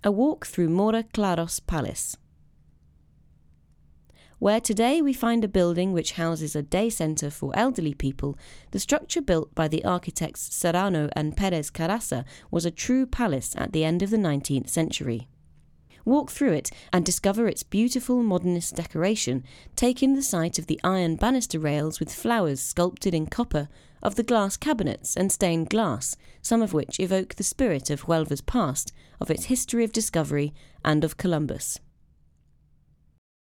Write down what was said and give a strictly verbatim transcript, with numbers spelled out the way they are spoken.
A walk through Mora Claros Palace. Where today we find a building which houses a day centre for elderly people, the structure built by the architects Serrano and Perez Caraça was a true palace at the end of the nineteenth century. Walk through it and discover its beautiful modernist decoration, take in the sight of the iron banister rails with flowers sculpted in copper, of the glass cabinets and stained glass, some of which evoke the spirit of Huelva's past, of its history of discovery and of Columbus.